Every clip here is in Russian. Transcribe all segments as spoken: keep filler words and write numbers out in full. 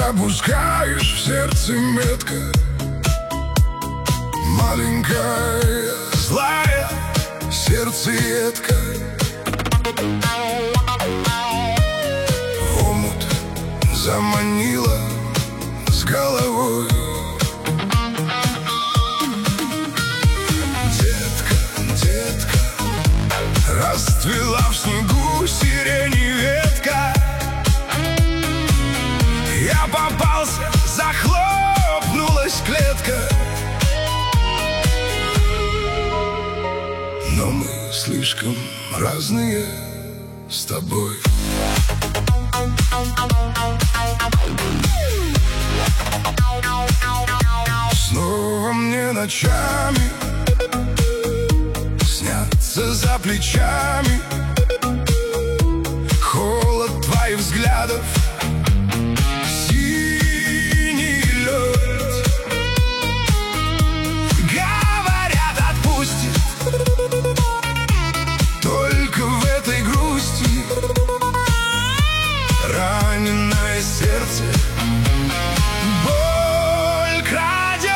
запускаешь в сердце метко. Маленькая, злая, сердце едко. В омут заманила с головой. Детка, детка, расцвела в снегу сирени ветка. Я попался, захлопнулась клетка. Но мы слишком разные с тобой. Снова мне ночами снятся за плечами холод твоих взглядов, синий лед. Говорят, отпустит, только в этой грусти раненое сердце боль крадет.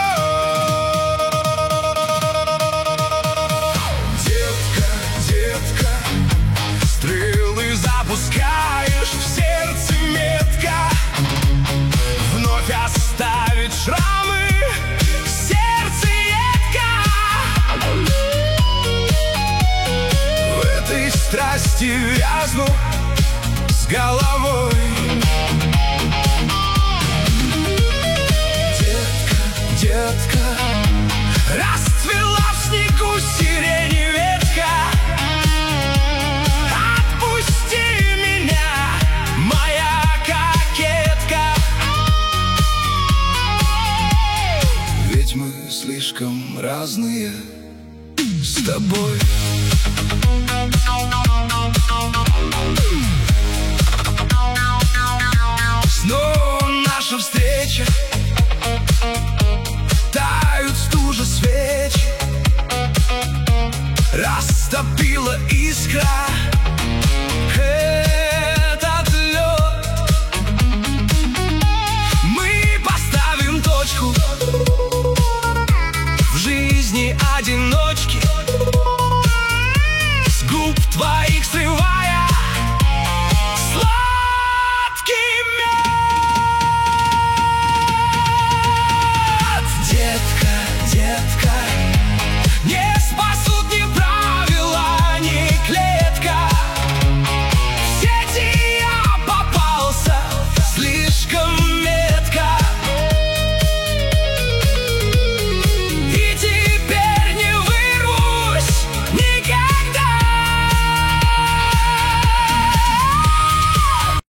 Детка, детка, стрелы запускаешь в сердце метко. Вновь оставить шрамы, сердце едко. В этой страсти вязну с головой. Детка, детка, расцвела в снегу сирени ветка. Отпусти меня, моя кокетка. Ведь мы слишком разные с тобой. Снова наша встреча, тают стужа свечи, растопила искра этот лед. Мы поставим точку в жизни одинокой.